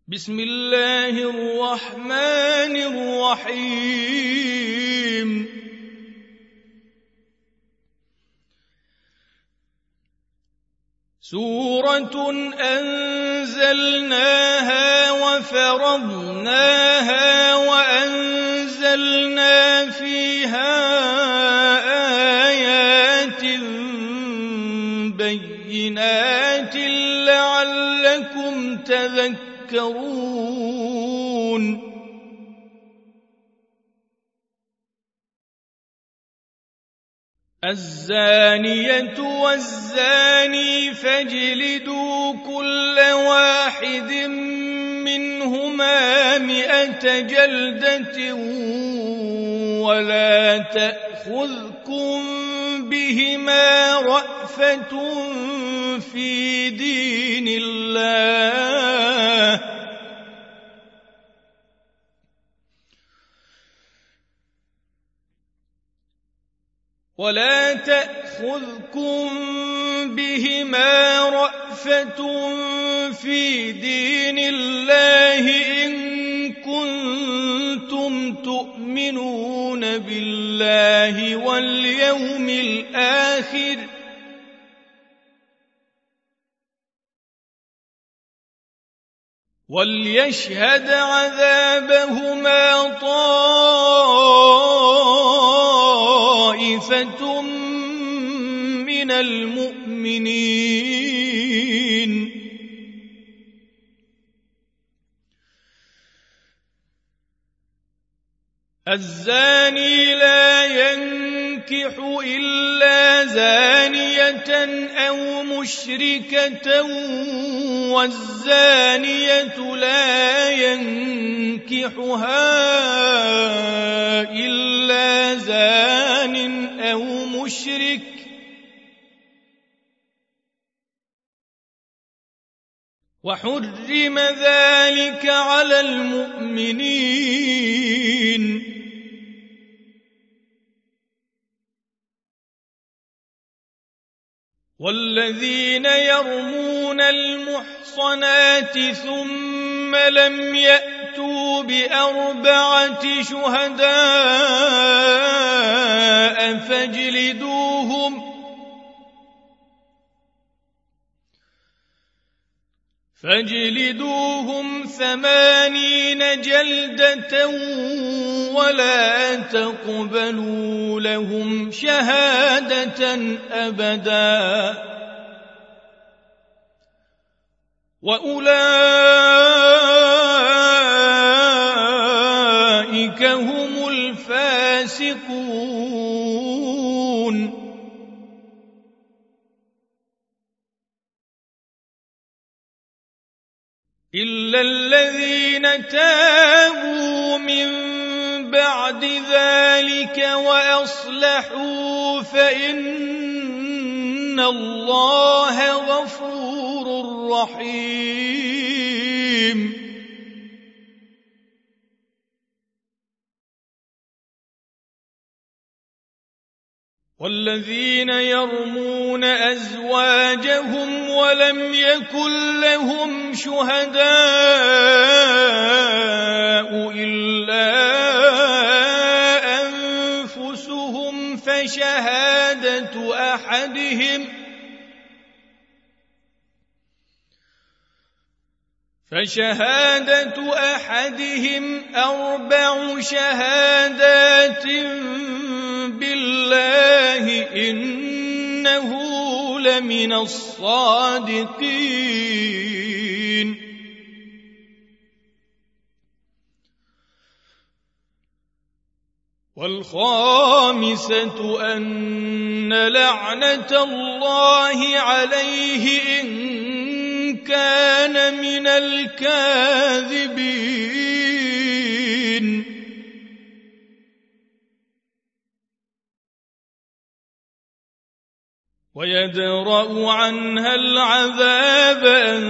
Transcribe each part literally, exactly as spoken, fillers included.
بسم الله الرحمن الرحيم سورة أنزلناها وفرضناها وأنزلنا فيها آيات بينات لعلكم تذكرون الزانية والزاني فاجلدوا كل واحد منهما مئة جلدة ولا تأخذكم بهما رأفة في دين الله ولا تأخذكم بهما رأفة في دين الله إن كنتم تؤمنون بالله واليوم الآخر وليشهد عذابهما طائفة من المؤمنين الزاني لا ينكح إلا زانية أو مشركة والزانية لا ينكحها إلا زان أو مشرك وحرم ذلك على المؤمنين والذين يرمون المحصنات ثم لم يأتوا بأربعة شهداء فاجلدوهم فاجلدوهم ثمانين جلدة ولا تقبلوا لهم شهادة أبدا وأولئك هم الفاسقون إلا الذين تابوا من بعد ذلك وأصلحوا فإن الله غفور رحيم والذين يرمون أزواجهم ولم يكن لهم شهداء إلا أنفسهم فشهادة أحدهم فشهادة أحدهم أربع شهادات بالله إنه لمن الصادقين والخامسة أن لعنة الله عليه إن كان من الكاذبين ويدرأ عنها العذاب أن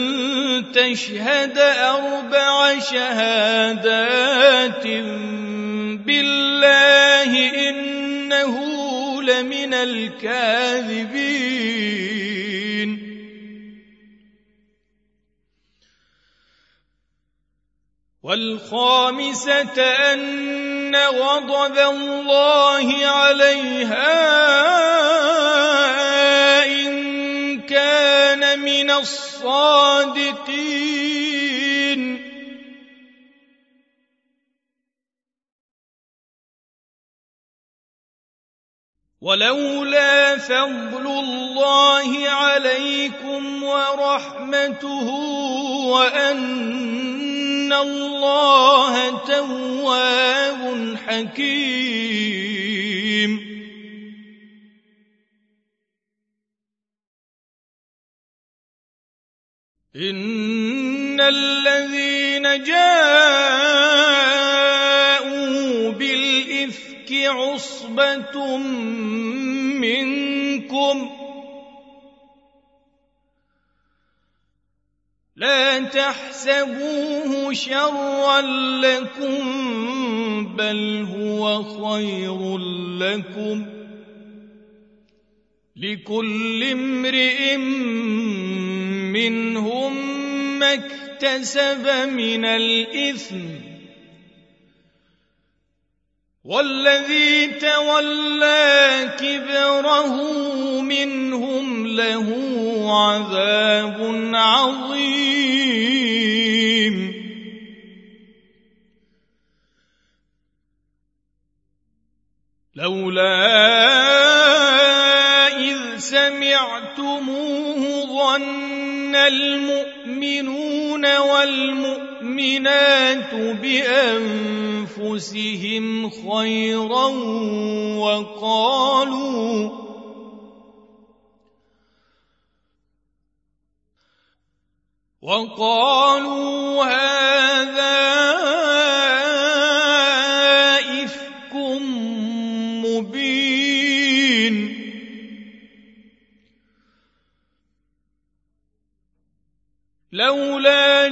تشهد أربع شهادات بالله إنه لمن الكاذبين والخامسة أن غضب الله عليها إن كان من الصادقين. ولولا فضل الله عليكم ورحمته وأن الله تواب حكيم. إن الذين جاءوا بالإفك عصبة منكم لا تحسبوه شرا لكم بل هو خير لكم لكل امرئ منهم ما اكتسب من الإثم والذي تولى كبره منهم له عذاب عظيم. لولا إذ سمعتموه ظن المؤمنون والمؤمنات بأنفسهم خيرا وقالوا وقالوا هذا إفك مبين. لولا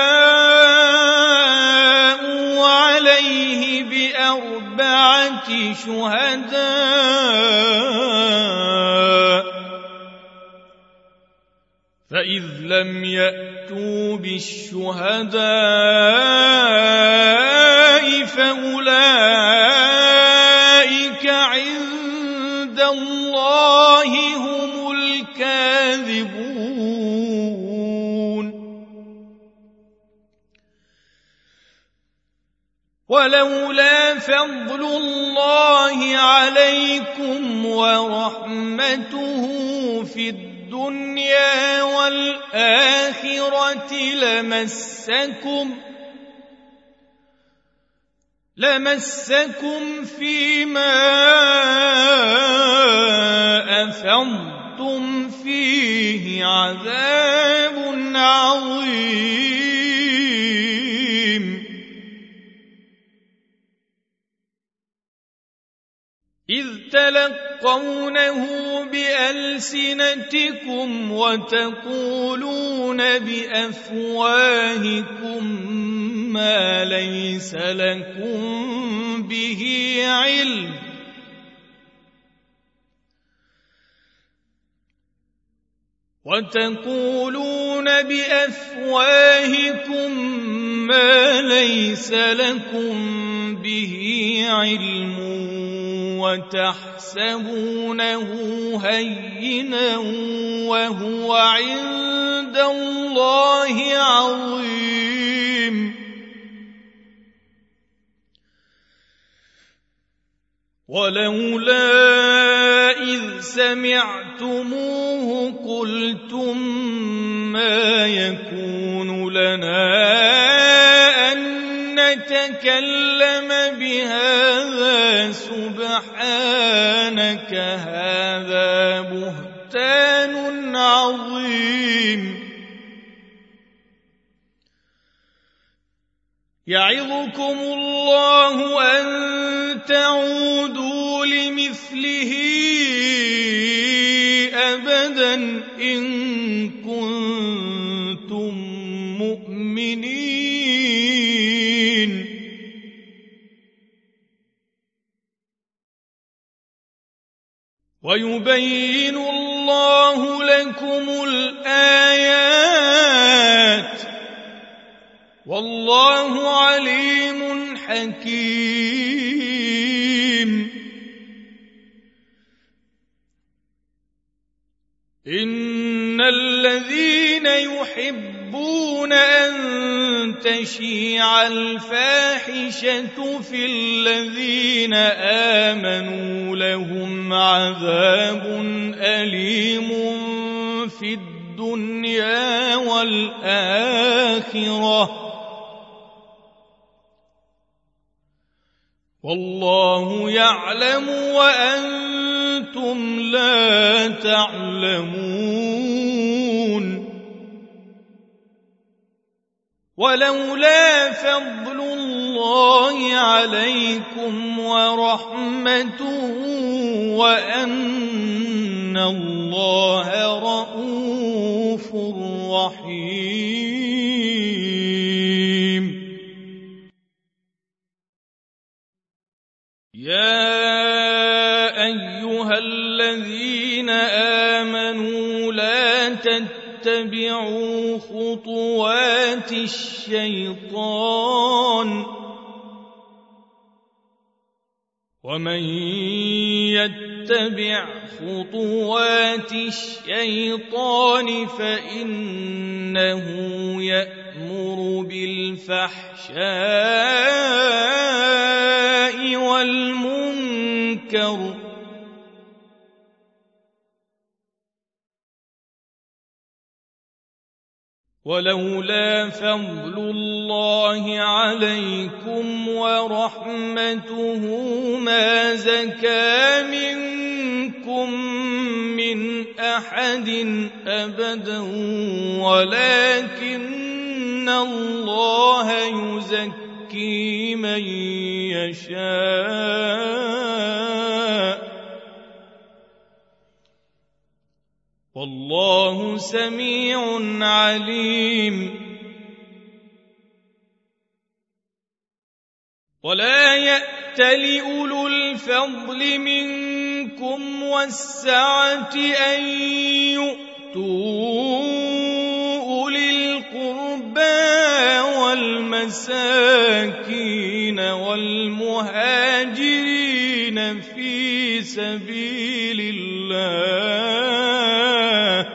جاءوا عليه بأربعة شهداء فإذ لم يأتوا بالشهداء فأولئك عند الله هم الكاذبون. ولولا فضل الله عليكم ورحمته في الدنيا والآخرة لمسكم لمسكم فيما أفضتم فيه عذاب عظيم. إذ تلقونه بألسنتكم وتقولون بأفواهكم ما ليس لكم به علم وتقولون بأفواهكم ما ليس لكم به علم وتحسبونه هينا وهو عند الله عظيم. ولولا إذ سمعتموه قلتم ما يكون لنا أن نتكلم بهذا سبحانك هذا بهتان عظيم. يعظكم الله أن تعودوا لمثله أبدا إن كنتم مؤمنين. ويبين الله لكم الآيات والله عليم حكيم. إن الذين يحبون أن تشيع الفاحشة في الذين آمنوا لهم عذاب أليم في الدنيا والآخرة والله يعلم وأنتم لا تعلمون. ولولا فضل الله عليكم ورحمته وأن الله رءوف رحيم. يا أيها الذين آمنوا لا تتبعوا خطوات الشيطان ومن يتبع خطوات الشيطان فإنه يأمر بالفحشاء والمنكر ولولا فضل الله عليكم ورحمته ما زكى منكم من أحد أبدا ولكن الله يزكي من يشاء والله سميع عليم. ولا يأتل أولو الفضل منكم والسعة أن يؤتوا أولي القربى والمساكين والمهاجرين في سبيل الله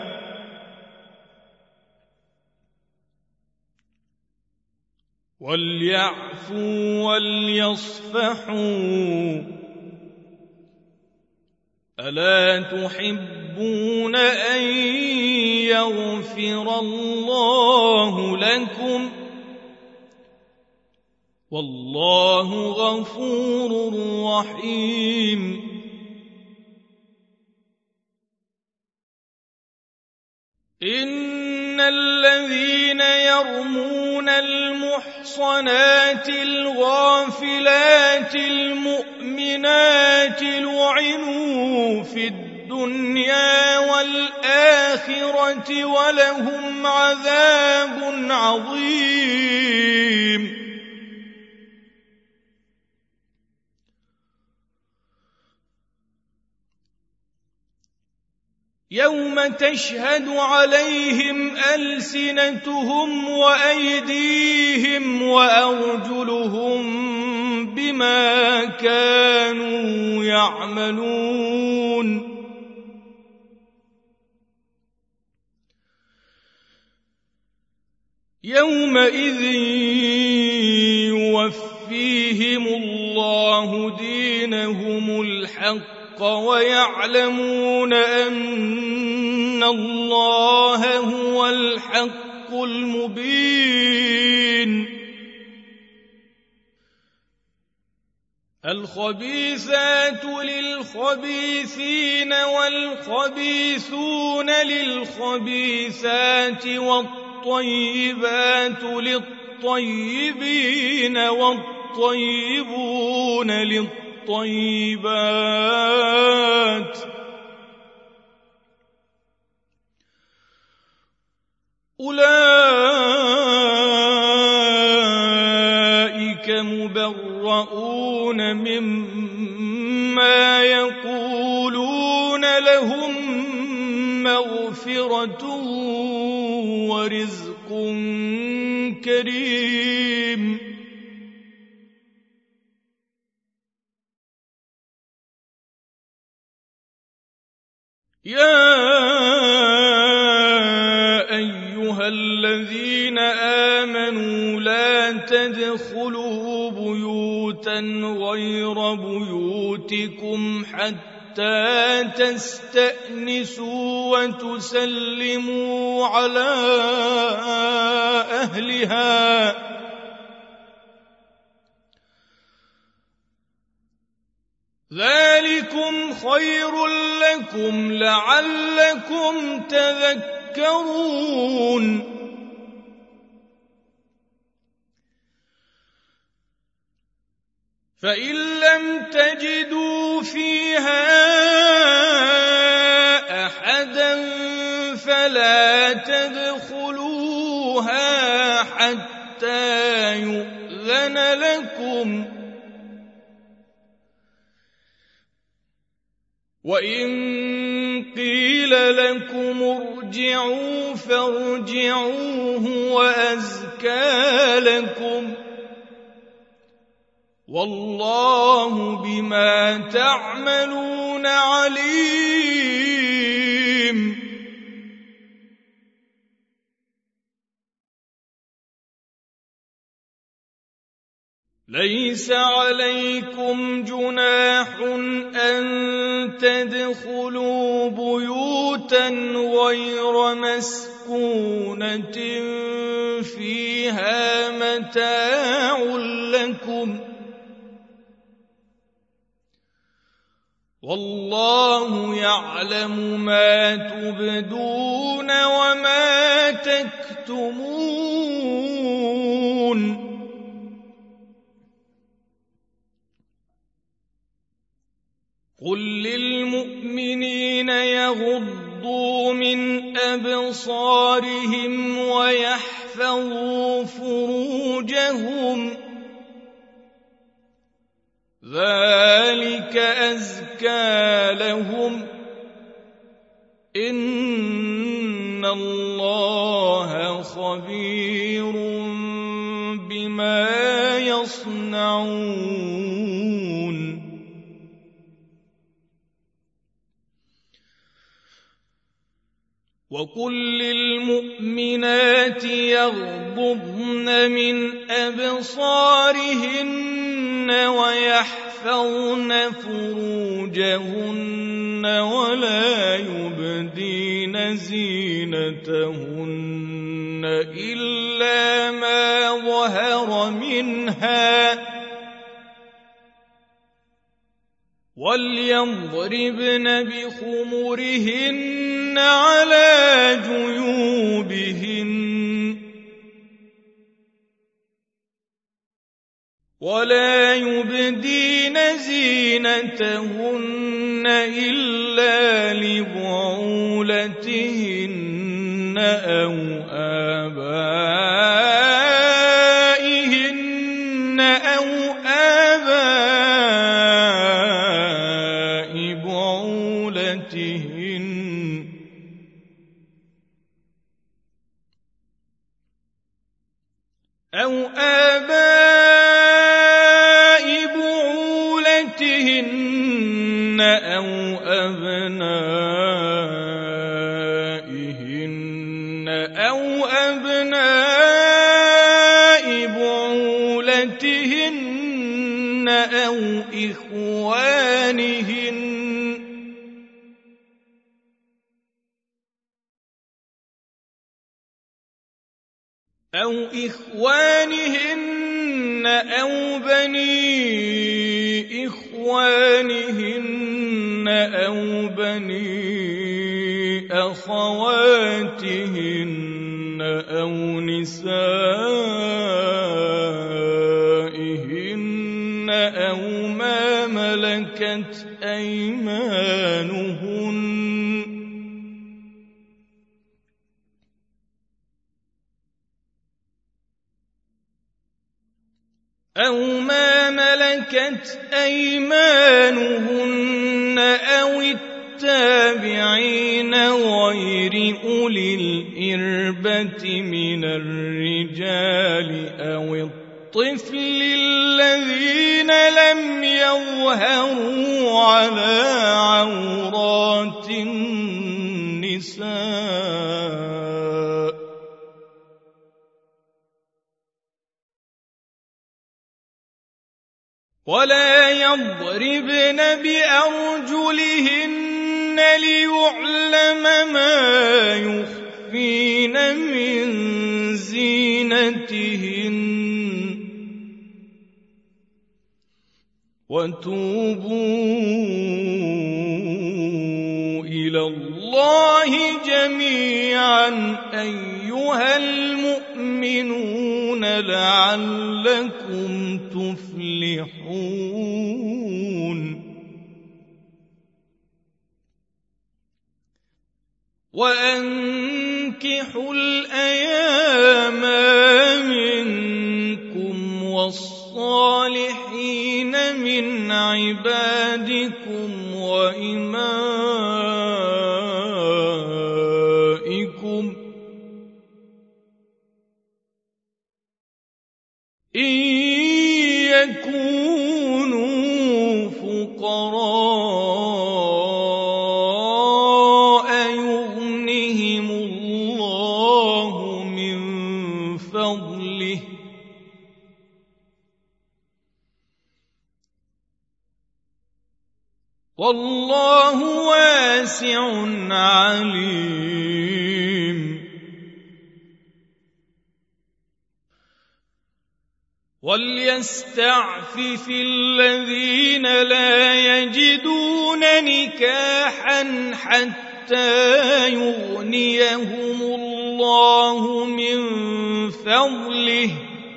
وليعفوا وليصفحوا ألا تحبون أن يغفر الله لكم والله غفور رحيم. إن الذين يرمون المحصنات الغافلات المؤمنات لعنوا في الدنيا والآخرة ولهم عذاب عظيم. يوم تشهد عليهم ألسنتهم وأيديهم وأرجلهم بما كانوا يعملون. يومئذ يوفيهم الله دينهم الحق ويعلمون أن الله هو الحق المبين. الخبيثات للخبيثين والخبيثون للخبيثات والطيبات للطيبين والطيبون للطيبات أولئك مبرؤون مما يقولون لهم مغفرة ورزق كريم. يا أيها الذين آمنوا لا تدخلوا بيوتا غير بيوتكم حتى تستأنسوا وتسلموا على أهلها ذلكم خير لكم لعلكم تذكرون. فإن لم تجدوا فيها أحدا فلا تدخلوها حتى يؤذن لكم، وإن قيل لكم ارجعوا فارجعوا هو أزكى لكم، والله بما تعملون عليم. ليس عليكم جناح أن تدخلوا بيوتا غير مسكونة فيها متاع لكم، والله يعلم ما تبدون وما تكتمون. قل للمؤمنين يغضوا من أبصارهم ويحفظوا فروجهم ذلك أزكى لهم إن الله خبير بما يصنعون. وقل للمؤمنات يغضضن من أبصارهن ويحفظن فروجهن ولا يبدين زينتهن إلا ما ظهر منها، وليضربن بخمرهن على جيوبهن ولا يبدين زينتهن إلا لبعولتهن أو آبائهن أو آباء بعولتهن أو آباء بعولتهن أو أبنائهن أو أبناء بعولتهن أو إخوانهن أو إخوانهن أو بني إخوانهن أو بني أخواتهن أو نسائهن أو ما ملكت أيمانهن أو ما ملكت أيمانهن أو التابعين غير أولي الإربة من الرجال أو الطفل الذين لم يظهروا على عورات النساء ولا يضربن بأرجلهن ليعلم ما يخفين من زينتهن وتوبوا إلى الله جميعا أيها المؤمنون لعلكم تفلحون وأنكحوا الأيام منكم والصالحين من عبادكم وإمائكم إن يكونوا فقراء يغنهم الله من فضله والله واسع عليم وليستعفف الذين لا يجدون نكاحا حتى يغنيهم الله من فضله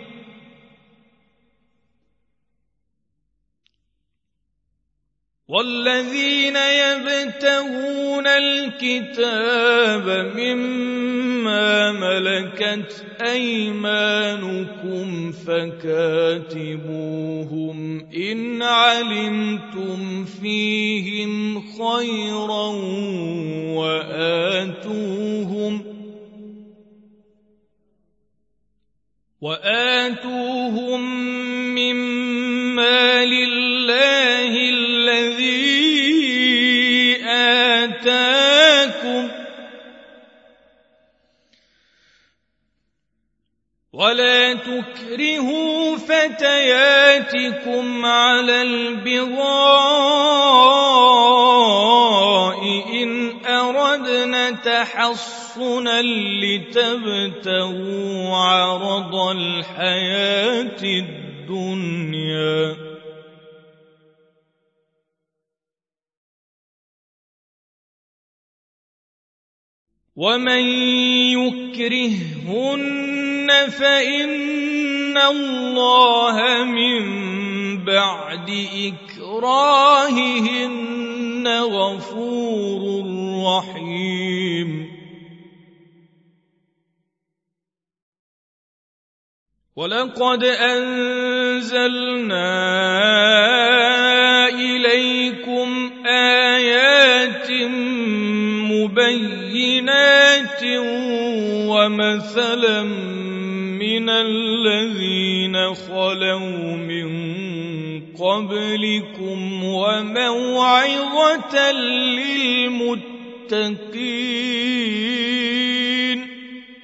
والذين يبتغون الكتاب مما ملكت أيمانكم فكاتبوهم إن علمتم فيهم خيرا وآتوهم وآتوهم مما لله الذي آتاكم ولا تكرهوا فتياتكم على البغاء إن أردنا تحصنا لتبتغوا عرض الحياة الدنيا ومن يكرههن فإن الله من بعد إكراههن غفور رحيم ولقد أنزلنا إليكم آيات مبينات ومثلا من الذين خلوا من قبلكم وموعظة للمتقين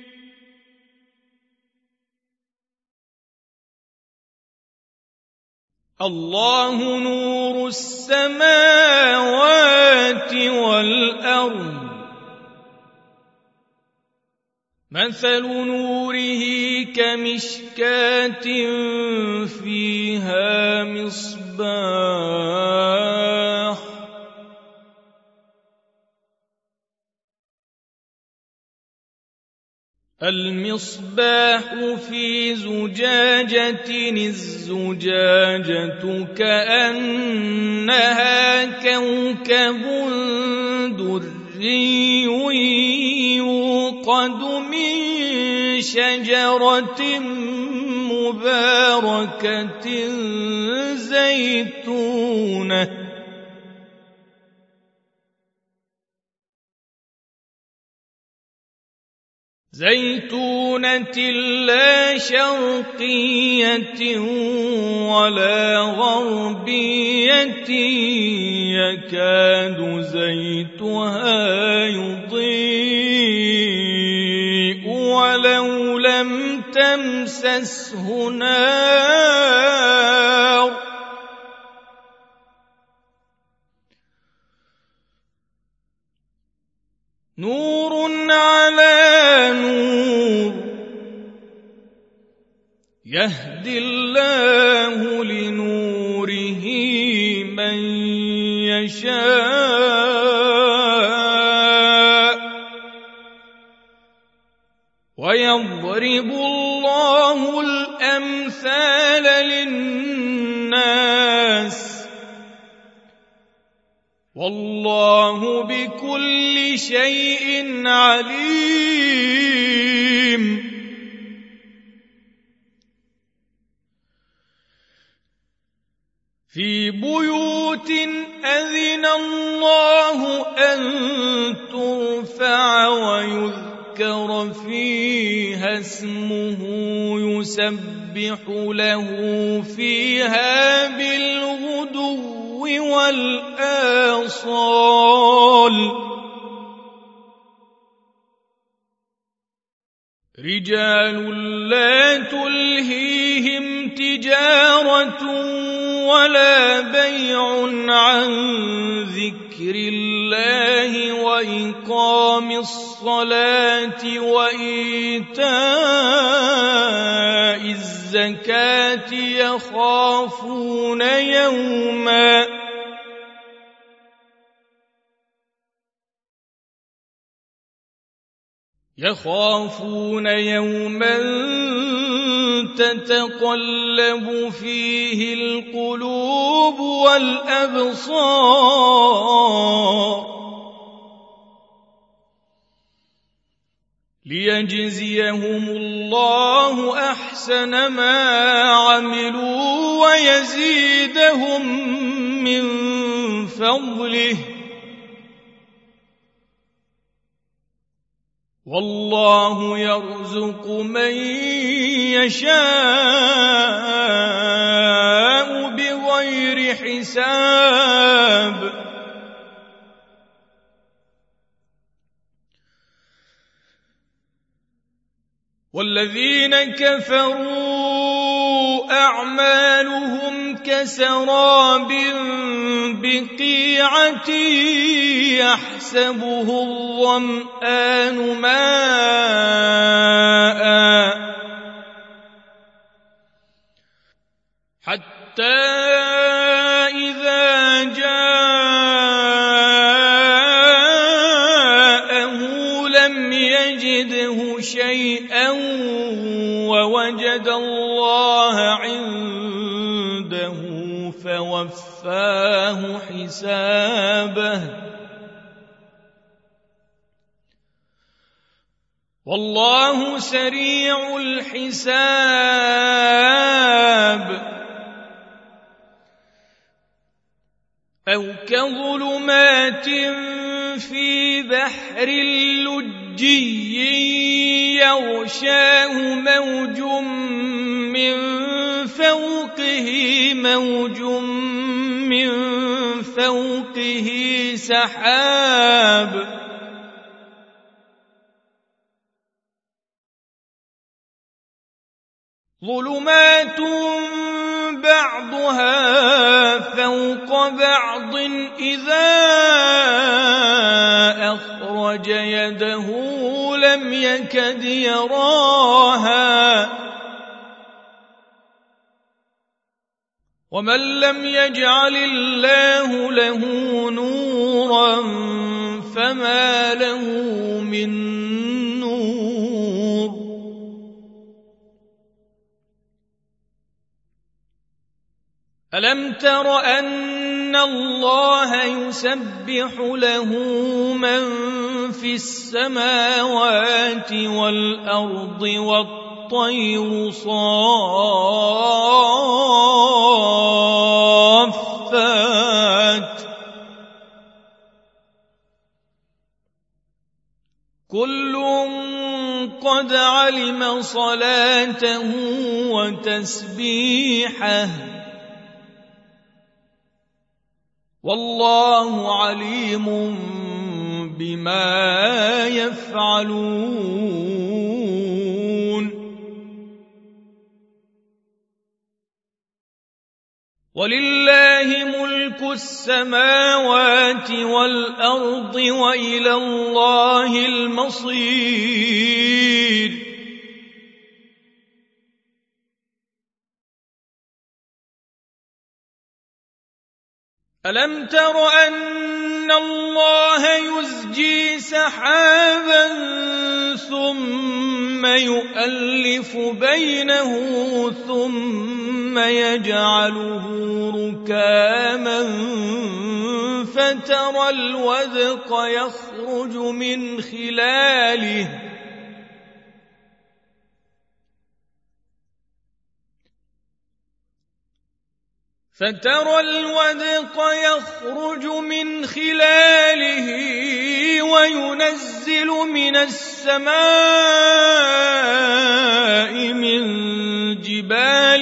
الله نور السماوات والأرض مثل نوره كمشكاة فيها مصباح المصباح في زجاجة الزجاجة كأنها كوكب دري يوقد من شجرة مباركة زيتونة زيتونة لا شرقية ولا غربية يكاد زيتها يضيء ولو لم تمسسه نار نور على نور يهدي الله لنوره من يشاء ويضرب الله الأمثال للناس والله بكل شيء عليم في بيوت أذن الله أن ترفع ويذكر فيها اسمه يسبح له فيها بالغدو والآصال رجال لا تلهيهم تجارة ولا بيع عن ذكر الله وإقام الصلاة وإيتاء الزكاة يخافون يوما يخافون يوما تتقلب فيه القلوب والأبصار ليجزيهم الله أحسن ما عملوا ويزيدهم من فضله والله يرزق من يشاء بغير حساب والذين كفروا أعمالهم كسراب بقيعة يحسبه الظمآن ماء حتى إذا جاءه لم يجده شيئا ووجد الله عنده فوفاه حسابه والله سريع الحساب أو كظلمات في بحر لجي يغشاه موج من فوقه موج من فوقه سحاب ظلمات بعضها فوق بعض إذا أخرج يده لم يكد يراها ومن لم يجعل الله له نورا فما له من نور ألم تر أن الله يسبح له من في السماوات والأرض والطير صافات كل صلاته وتسبيحه والله عليم بما يفعلون ولله ملك السماوات والأرض وإلى الله المصير ألم تر أن الله يزجي سحابا ثم يؤلف بينه ثم يجعله ركاما فترى الودق يخرج من خلاله فترى الودق يخرج من خلاله وينزل من السماء من جبال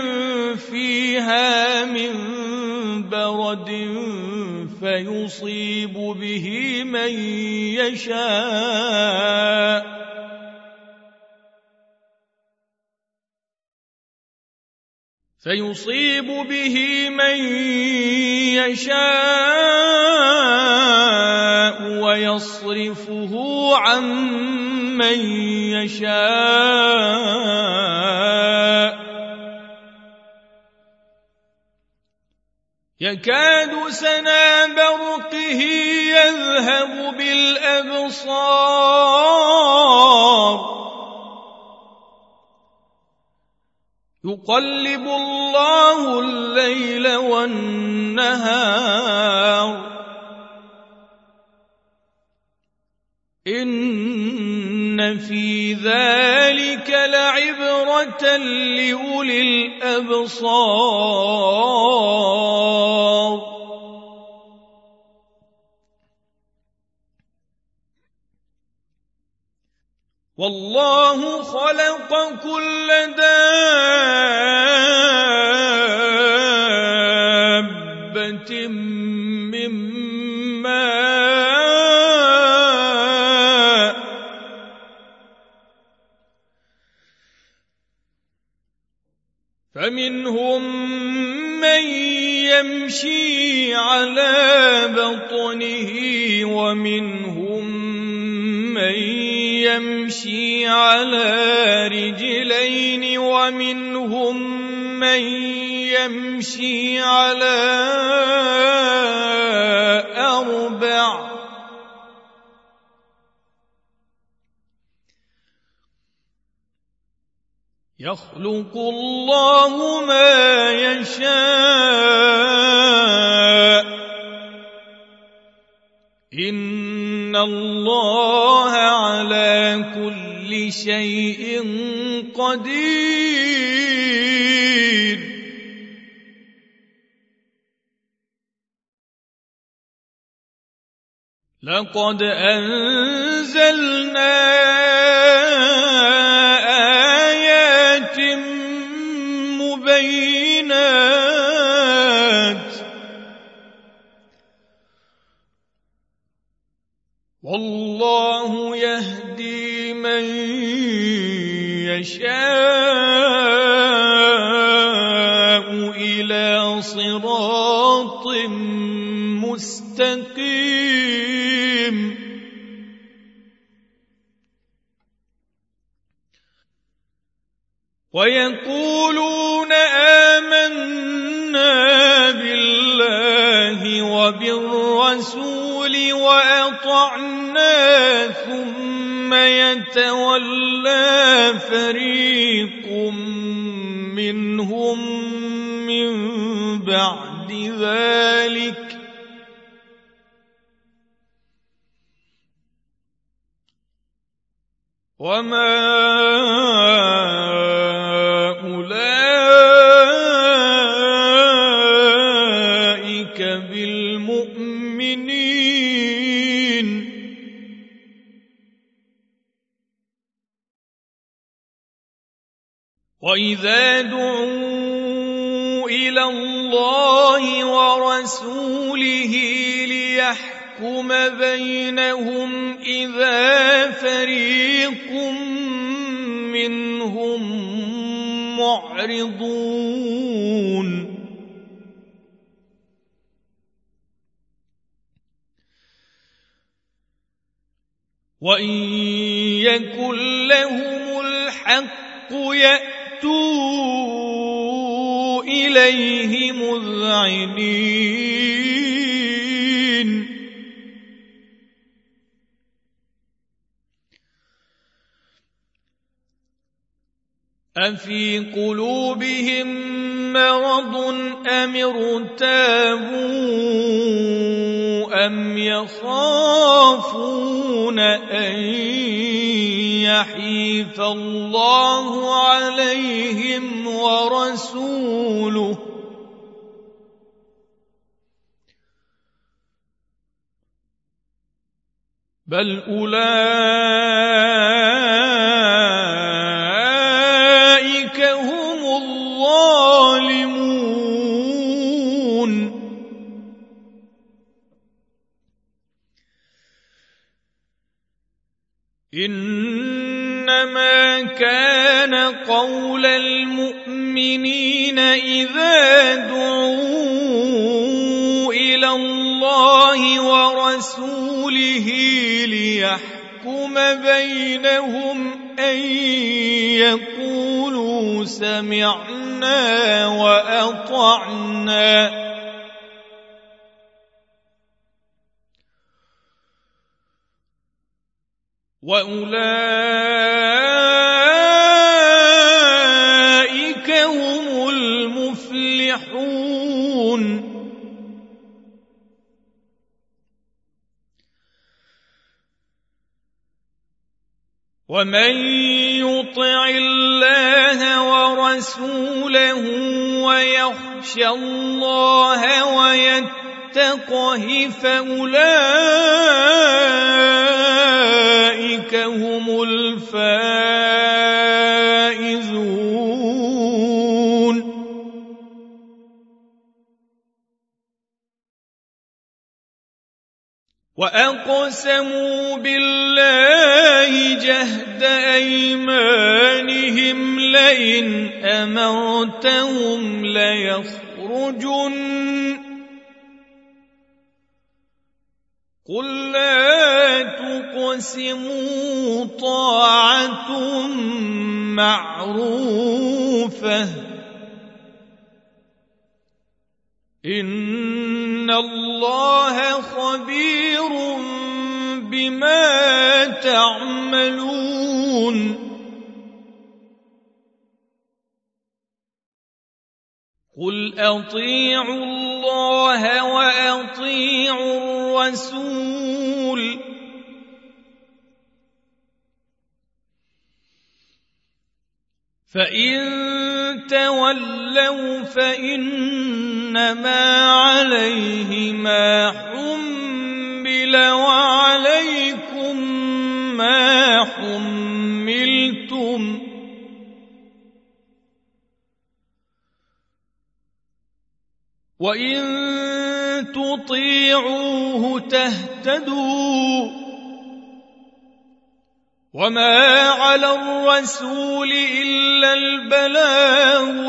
فيها من برد فيصيب به من يشاء فيصيب به من يشاء ويصرفه عن من يشاء يكاد سنا برقه يذهب بالأبصار يقلب الله الليل والنهار إن في ذلك لعبرة لأولي الأبصار والله خلق كل دابة من ماء فمنهم من يمشي على بطنه ومنهم من يمشي على رجلين ومنهم من يمشي على أربع يخلق الله ما يشاء إن الله على كل شيء قدير لقد أنزلنا آيات مبينات والله يهدي من يشاء إلى صراط مستقيم ويقولون آمنا بالله وبالرسول وأطعنا ثم يتولى فريق منهم من بعد ذلك وما وإذا دعوا إلى الله ورسوله ليحكم بينهم إذا فريق منهم معرضون وإن يكن لهم الحق يأتوا إليه مذعنين أفي قلوبهم مرض أم ارتابوا أم يخافون أن يحيف الله عليهم ورسوله بل أولئك هم الظالمون إنما كان قول المؤمنين إذا دعوا إلى الله ورسوله ليحكم بينهم أن يقولوا سمعنا وأطعنا وأولئك هم المفلحون ومن يطع الله ورسوله ويخشى الله ويتقه فأولئك هم الفائزون وأقسموا بالله جهد أيمانهم لئن أمرتهم ليخرجن قل لا تقسموا طاعة معروفة إن الله خبير بما تعملون قل أطيعوا الله وأطيعوا الرسول فإن تولوا فإنما عليه ما حمل وعليكم ما حملتم وإن تطيعوه تهتدوا وما على الرسول إلا البلاغ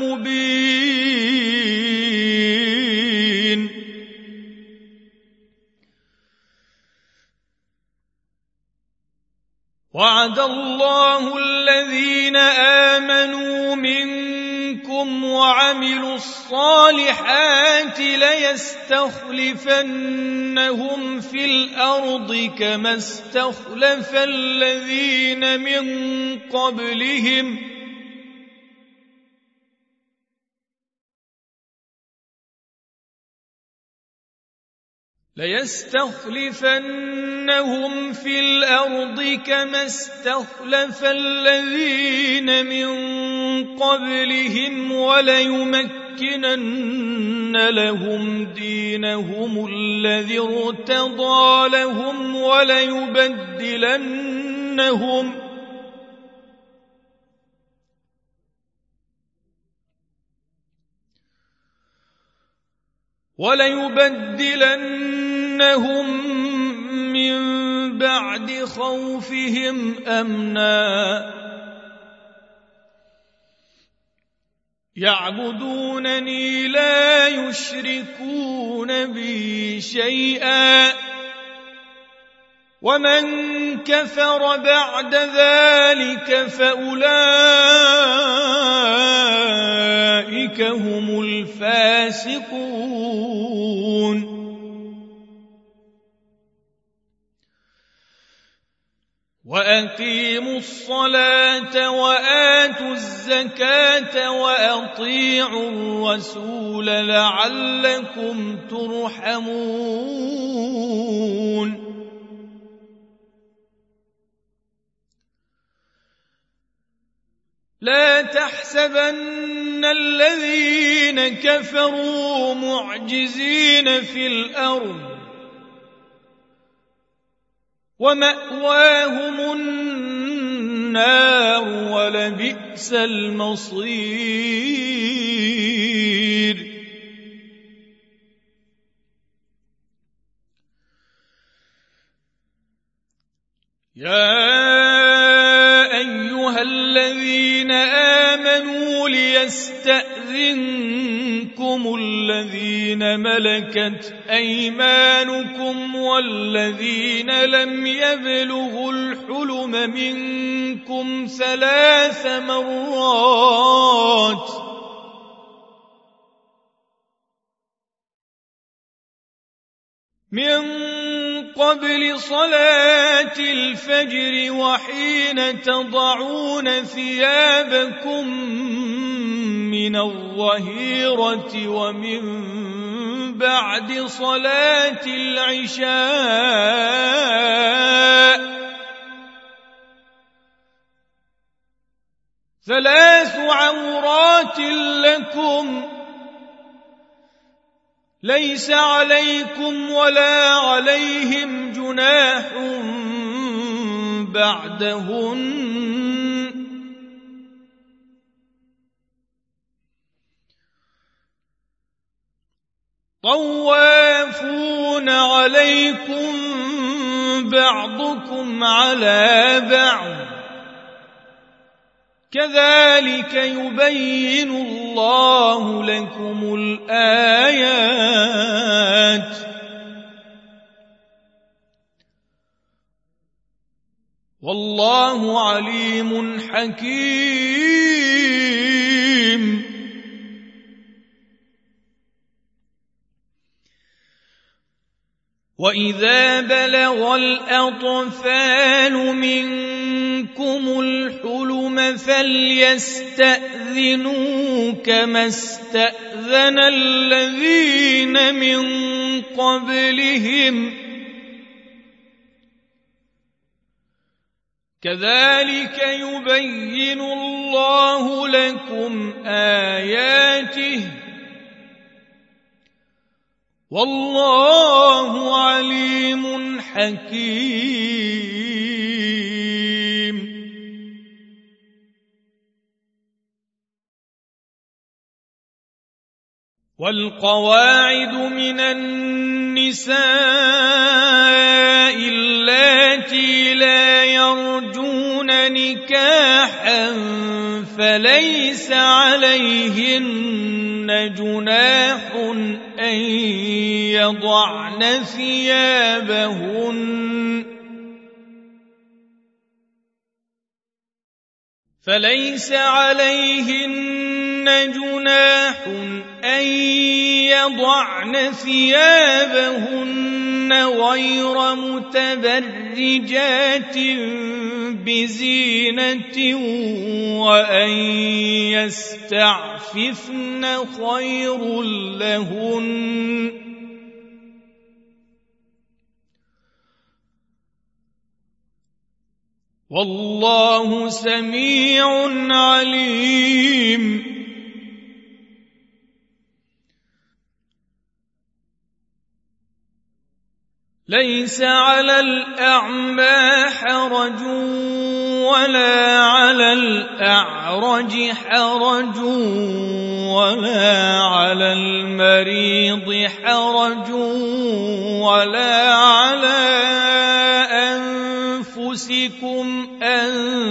المبين وعد الله الذين آمنوا منكم وعملوا الصالحات ليستخلفنهم في الأرض كما استخلف الذين من قبلهم ليستخلفنهم في الأرض كما استخلف الذين من قبلهم وليمكنن لهم دينهم الذي ارتضى لهم وليبدلنهم وليبدلنهم من بعد خوفهم أمنا يعبدونني لا يشركون بي شيئا ومن كفر بعد ذلك فأولئك هم الفاسقون وأقيموا الصلاة وآتوا الزكاة وأطيعوا الرسول لعلكم ترحمون لا تحسبن الذين كفروا معجزين في الأرض ومأواهم النار ولبئس المصير يا أيها الذين آمنوا ليستأذنكم الذين ملكت أيمانكم والذين لم يبلغوا الحلم منكم ثلاث مرات من قبل صلاة الفجر وحين تضعون ثيابكم من الظهيرة ومن بعد صلاة العشاء ثلاث عورات لكم ليس عليكم ولا عليهم جناح بعدهن طوافون عليكم بعضكم على بعض كذلك يبين الله لكم الآيات والله عليم حكيم وإذا بلغ الأطفال منكم الحلم فليستأذنوا كما استأذن الذين من قبلهم كذلك يبين الله لكم آياته والله عليم حكيم والقواعد من النساء اللاتي لا يرجون نكاحا فليس عليهن جناح أن يضعن ثيابهن فليس عليهن جناح أن يضعن ثيابهن غير متبرجات بزينة وأن يستعففن خير لهن والله سميع عليم ليس على الأعمى حرج ولا على الأعرج حرج ولا على على المريض حرج ولا على أنفسكم أن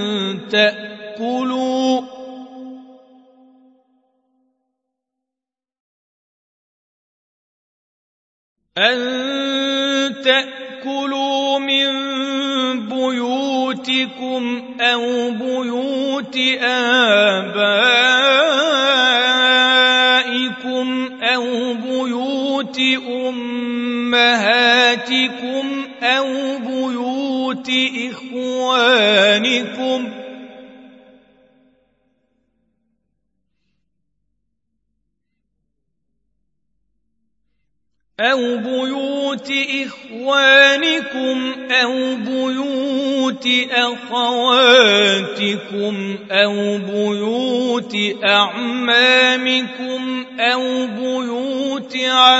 تأكلوا أن تأكلوا من بيوتكم أو بيوت آبائكم أو بيوت أمهاتكم أو بيوت إخوانكم أو بيوت إخوانكم أو بيوت أخواتكم أو بيوت أعمامكم أو بيوت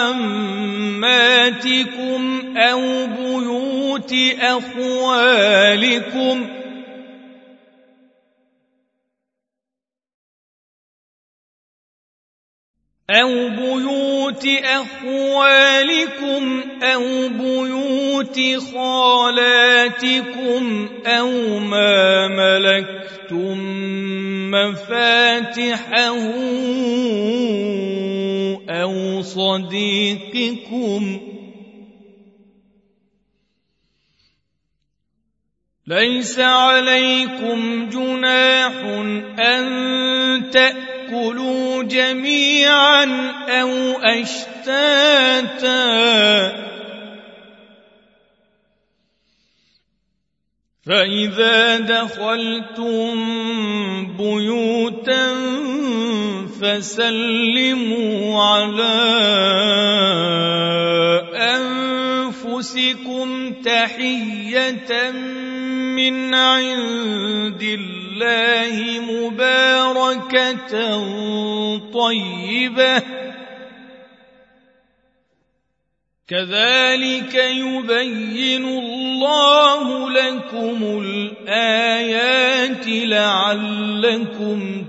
عماتكم أو بيوت أخوالكم أو بيوت أخوالكم أو بيوت خالاتكم أو ما ملكتم مفاتحه أو صديقكم ليس عليكم جناح أن تأكلوا جميعا أو أشتاتا فإذا دخلتم بيوتا فسلموا على أنفسكم تحية من عند الله مباركة طيبة كذلك يبين الله لكم الآيات لعلكم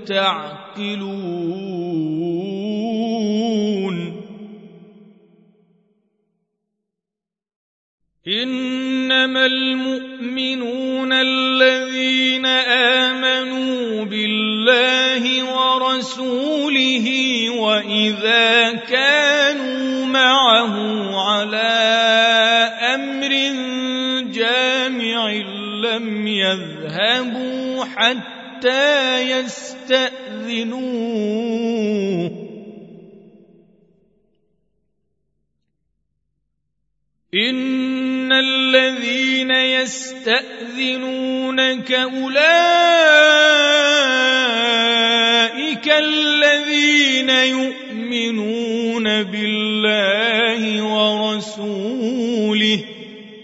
تعقلون إنما المؤمنون الذين آمنوا بالله ورسوله وإذا كانوا معه على أمر جامع لم يذهبوا حتى يستأذنوه إن الذين يستأذنونك أولئك الذين يؤمنون بالله ورسوله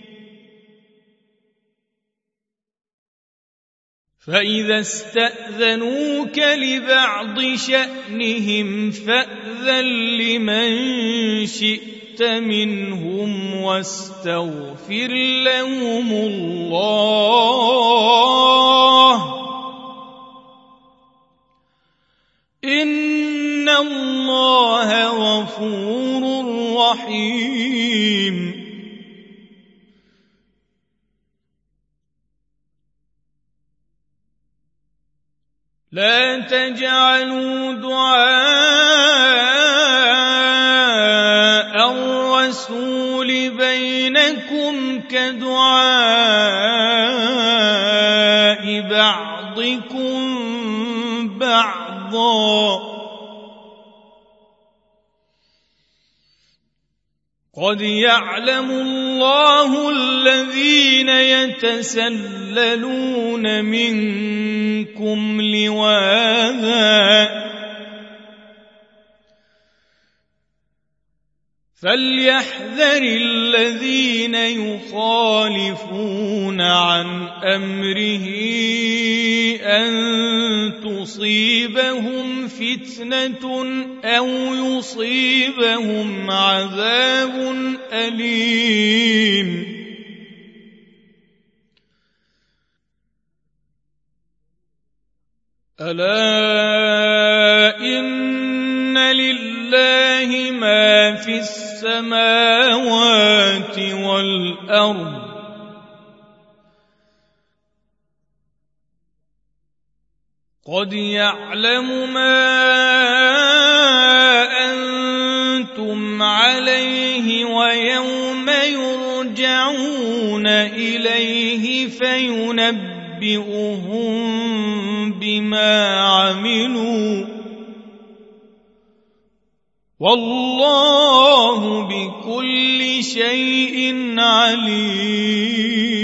فإذا استأذنوك لبعض شأنهم فأذن لمن شئت منهم واستغفر لهم الله إن الله غفور رحيم لا تجعلوا دعاء الرسول بينكم كدعاء بعضكم بعضا قد يعلم الله الذين يتسللون منكم لواذا فليحذر الذين يخالفون عن أمره أن تصيبهم فتنة أو يصيبهم عذاب أليم ألا إن لله لله ما في السماوات والأرض قد يعلم ما أنتم عليه ويوم يرجعون إليه فينبئهم بما عملوا والله بكل شيء عليم.